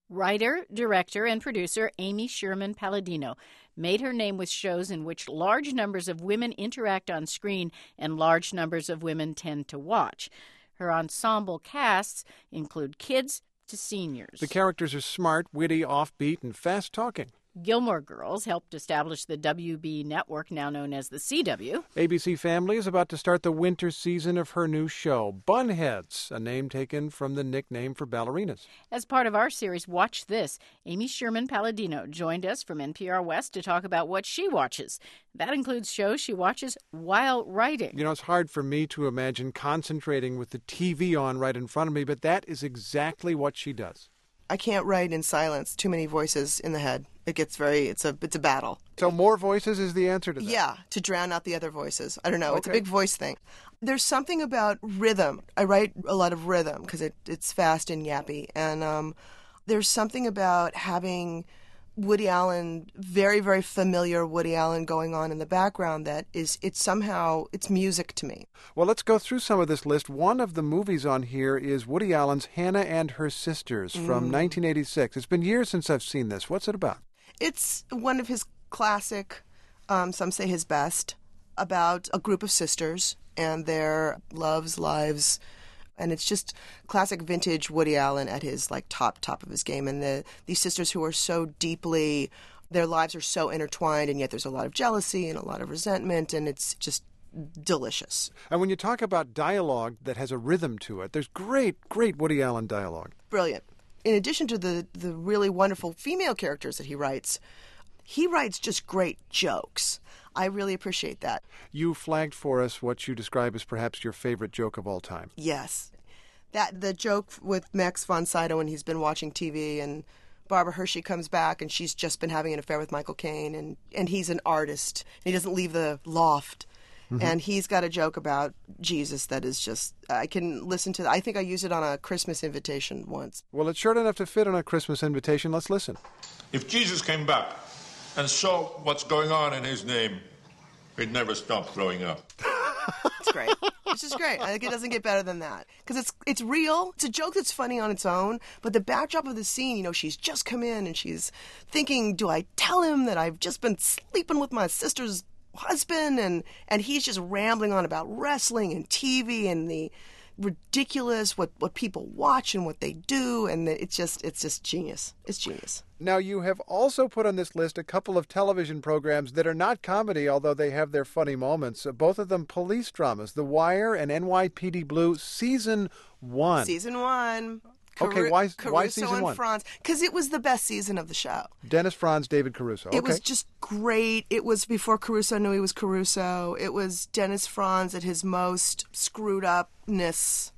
Writer, director, and producer Amy Sherman Palladino made her name with shows in which large numbers of women interact on screen and large numbers of women tend to watch. Her ensemble casts include kids to seniors. The characters are smart, witty, offbeat, and fast-talking. Gilmore Girls helped establish the WB network, now known as the CW. ABC Family is about to start the winter season of her new show, Bunheads, a name taken from the nickname for ballerinas. As part of our series, Watch This, Amy Sherman Palladino joined us from NPR West to talk about what she watches. That includes shows she watches while writing. You know, it's hard for me to imagine concentrating with the TV on right in front of me, but that is exactly what she does. I can't write in silence. Too many voices in the head. It's a battle. So more voices is the answer to that? Yeah, to drown out the other voices. I don't know. Okay. It's a big voice thing. There's something about rhythm. I write a lot of rhythm because it's fast and yappy. And there's something about having Woody Allen, very, very familiar Woody Allen going on in the background that it's music to me. Well, let's go through some of this list. One of the movies on here is Woody Allen's Hannah and Her Sisters from 1986. It's been years since I've seen this. What's it about? It's one of his classic, some say his best, about a group of sisters and their loves, lives. And it's just classic vintage Woody Allen at his top of his game. And these sisters who are so deeply, their lives are so intertwined, and yet there's a lot of jealousy and a lot of resentment, and it's just delicious. And when you talk about dialogue that has a rhythm to it, there's great Woody Allen dialogue. Brilliant. In addition to the really wonderful female characters that he writes just great jokes. I really appreciate that. You flagged for us what you describe as perhaps your favorite joke of all time. Yes. The joke with Max von Sydow when he's been watching TV and Barbara Hershey comes back and she's just been having an affair with Michael Caine and he's an artist and he doesn't leave the loft. Mm-hmm. And he's got a joke about Jesus that is just, I can listen to. I think I used it on a Christmas invitation once. Well, it's short enough to fit on a Christmas invitation. Let's listen. If Jesus came back and saw what's going on in his name, he'd never stop throwing up. It's great. It's just great. I think it doesn't get better than that. Because it's real. It's a joke that's funny on its own. But the backdrop of the scene, she's just come in and she's thinking, do I tell him that I've just been sleeping with my sister's husband? And he's just rambling on about wrestling and TV and the ridiculous, what people watch and what they do. And it's just genius. It's genius. Now, you have also put on this list a couple of television programs that are not comedy, although they have their funny moments. Both of them police dramas, The Wire and NYPD Blue, Season 1. Season 1. Okay, why Caruso Season and 1? Franz. Because it was the best season of the show. Dennis Franz, David Caruso. It was just great. It was before Caruso knew he was Caruso. It was Dennis Franz at his most screwed upness.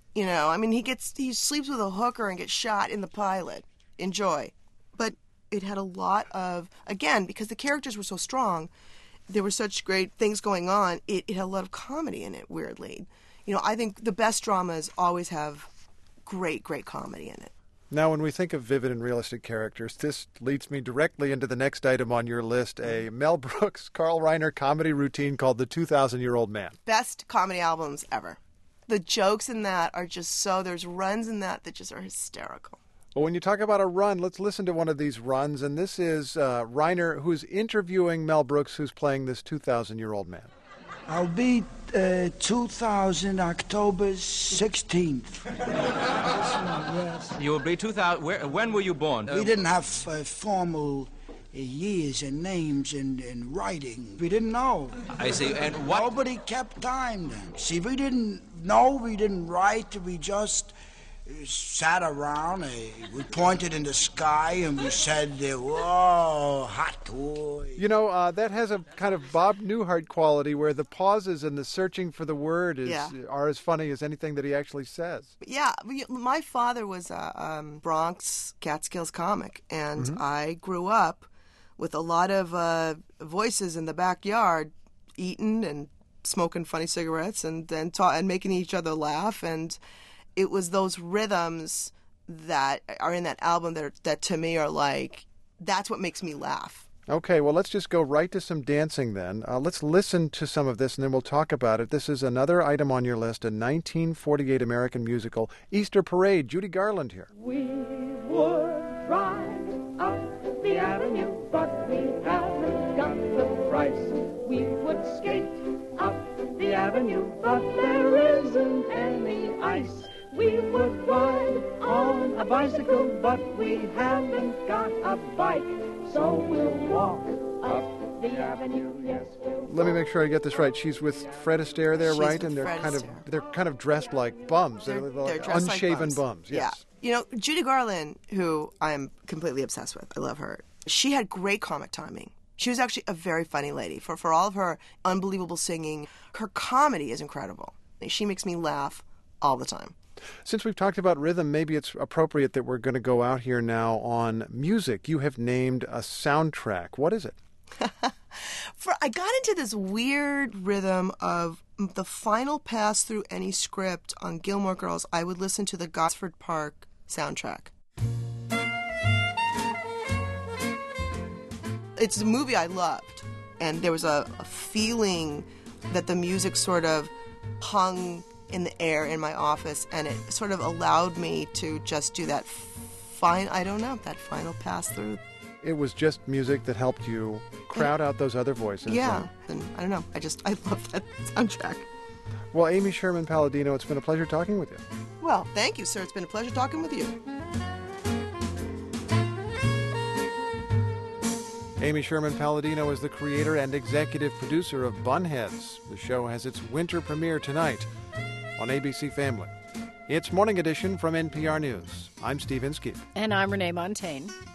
He sleeps with a hooker and gets shot in the pilot. Enjoy. But it had a lot of, again, because the characters were so strong, there were such great things going on, it had a lot of comedy in it, weirdly. I think the best dramas always have great comedy in it. Now, when we think of vivid and realistic characters, this leads me directly into the next item on your list, a Mel Brooks, Carl Reiner comedy routine called The 2,000-Year-Old Man. Best comedy albums ever. The jokes in that are just there's runs in that just are hysterical. Well, when you talk about a run, let's listen to one of these runs. And this is Reiner, who's interviewing Mel Brooks, who's playing this 2,000-year-old man. I'll be 2000 October 16th. Yes. You will be 2000. When were you born? We didn't have formal years and names in writing. We didn't know. I see. And what? Nobody kept time then. See, we didn't know. We didn't write. We just sat around, we pointed in the sky, and we said, whoa, hot toy. That has a kind of Bob Newhart quality where the pauses and the searching for the word are as funny as anything that he actually says. Yeah, my father was a Bronx Catskills comic, and I grew up with a lot of voices in the backyard eating and smoking funny cigarettes and making each other laugh, and it was those rhythms that are in that album that to me are that's what makes me laugh. Okay, well, let's just go right to some dancing then. Let's listen to some of this and then we'll talk about it. This is another item on your list, a 1948 American musical, Easter Parade. Judy Garland here. We would ride bicycle, but we haven't got a bike, so we'll walk up the avenue, yes, we'll Let me make sure I get this right. She's with Fred Astaire there, She's right? with And they're Fred kind of Astaire. dressed like bums. They're like dressed like unshaven bums. Yes. Yeah. You know, Judy Garland, who I'm completely obsessed with, I love her. She had great comic timing. She was actually a very funny lady. For all of her unbelievable singing, her comedy is incredible. She makes me laugh all the time. Since we've talked about rhythm, maybe it's appropriate that we're going to go out here now on music. You have named a soundtrack. What is it? I got into this weird rhythm of the final pass through any script on Gilmore Girls. I would listen to the Gosford Park soundtrack. It's a movie I loved, and there was a feeling that the music sort of hung in the air in my office, and it sort of allowed me to just do that that final pass through. It was just music that helped you crowd out those other voices. Yeah, and I don't know. I love that soundtrack. Well, Amy Sherman Palladino, it's been a pleasure talking with you. Well, thank you, sir. It's been a pleasure talking with you. Amy Sherman Palladino is the creator and executive producer of Bunheads. The show has its winter premiere tonight on ABC Family. It's Morning Edition from NPR News. I'm Steve Inskeep. And I'm Renee Montaigne.